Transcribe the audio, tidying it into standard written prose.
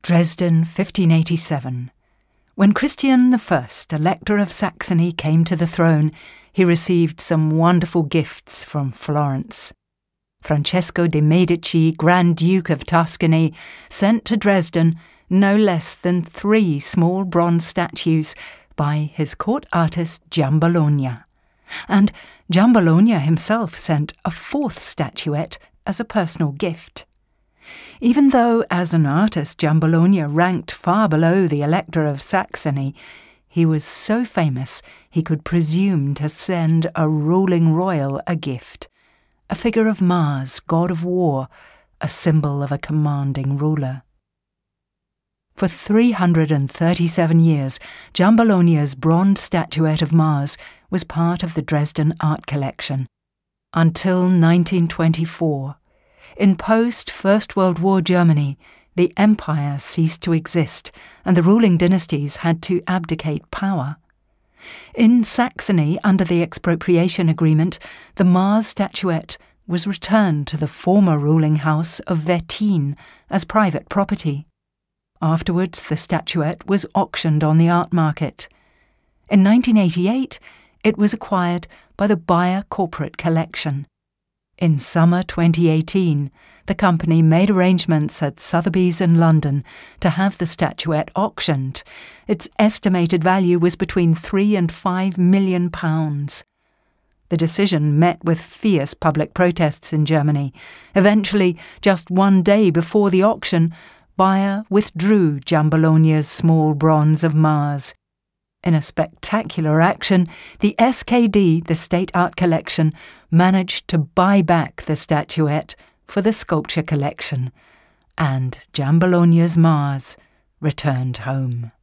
Dresden, 1587. When Christian I, Elector of Saxony, came to the throne, he received some wonderful gifts from Florence. Francesco de' Medici, Grand Duke of Tuscany, sent to Dresden no less than 3 small bronze statues by his court artist Giambologna. And Giambologna himself sent a 4th statuette as a personal gift. Even though, as an artist, Giambologna ranked far below the Elector of Saxony, he was so famous he could presume to send a ruling royal a gift, a figure of Mars, god of war, a symbol of a commanding ruler. For 337 years, Giambologna's bronze statuette of Mars was part of the Dresden art collection, until 1924. In post-First World War Germany, the empire ceased to exist and the ruling dynasties had to abdicate power. In Saxony, under the expropriation agreement, the Mars statuette was returned to the former ruling house of Wettin as private property. Afterwards, the statuette was auctioned on the art market. In 1988, it was acquired by the Bayer Corporate Collection. In summer 2018, the company made arrangements at Sotheby's in London to have the statuette auctioned. Its estimated value was between £3 and £5 million. The decision met with fierce public protests in Germany. Eventually, just one day before the auction, Bayer withdrew Giambologna's small bronze of Mars. In a spectacular action, the SKD, the State Art Collection, managed to buy back the statuette for the sculpture collection, and Giambologna's Mars returned home.